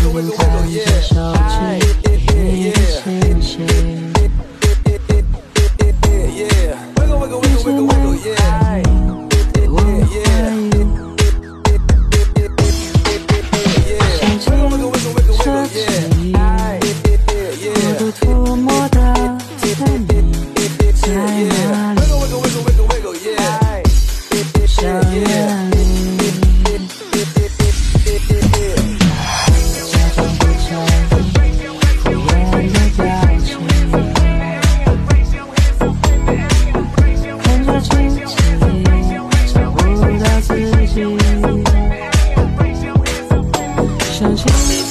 能看着手指你的星星，一直没怀疑，我怀疑。想起这记忆，我都涂抹的在你在哪里？想念你，假装不在意，敷衍的表情，看着镜子里找不到自己，想起。